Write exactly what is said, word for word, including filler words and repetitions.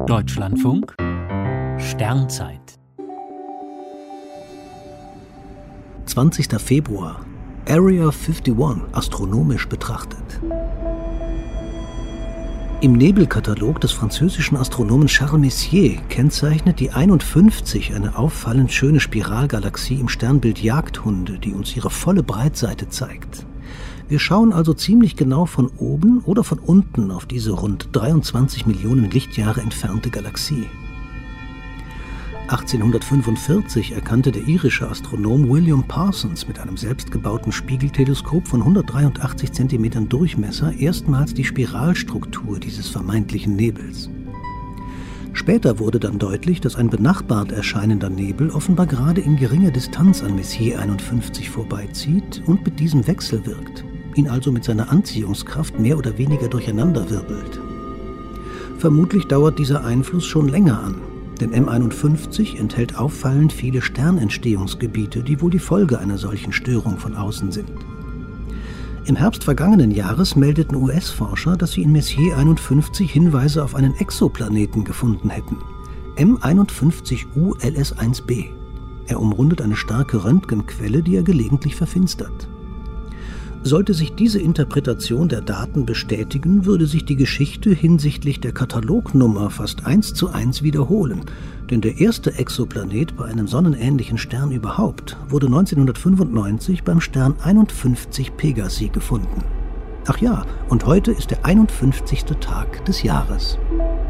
Deutschlandfunk Sternzeit zwanzigster Februar. Area einundfünfzig, astronomisch betrachtet. Im Nebelkatalog des französischen Astronomen Charles Messier kennzeichnet die einundfünfzig eine auffallend schöne Spiralgalaxie im Sternbild Jagdhunde, die uns ihre volle Breitseite zeigt. Wir schauen also ziemlich genau von oben oder von unten auf diese rund dreiundzwanzig Millionen Lichtjahre entfernte Galaxie. achtzehnhundertfünfundvierzig erkannte der irische Astronom William Parsons mit einem selbstgebauten Spiegelteleskop von hundertdreiundachtzig Zentimetern Durchmesser erstmals die Spiralstruktur dieses vermeintlichen Nebels. Später wurde dann deutlich, dass ein benachbart erscheinender Nebel offenbar gerade in geringer Distanz an Messier einundfünfzig vorbeizieht und mit diesem wechselwirkt, ihn also mit seiner Anziehungskraft mehr oder weniger durcheinanderwirbelt. Vermutlich dauert dieser Einfluss schon länger an, denn M einundfünfzig enthält auffallend viele Sternentstehungsgebiete, die wohl die Folge einer solchen Störung von außen sind. Im Herbst vergangenen Jahres meldeten U S-Forscher, dass sie in Messier einundfünfzig Hinweise auf einen Exoplaneten gefunden hätten, M einundfünfzig U L S eins b. Er umrundet eine starke Röntgenquelle, die er gelegentlich verfinstert. Sollte sich diese Interpretation der Daten bestätigen, würde sich die Geschichte hinsichtlich der Katalognummer fast eins zu eins wiederholen, denn der erste Exoplanet bei einem sonnenähnlichen Stern überhaupt wurde neunzehnhundertfünfundneunzig beim Stern einundfünfzig Pegasi gefunden. Ach ja, und heute ist der einundfünfzigste Tag des Jahres.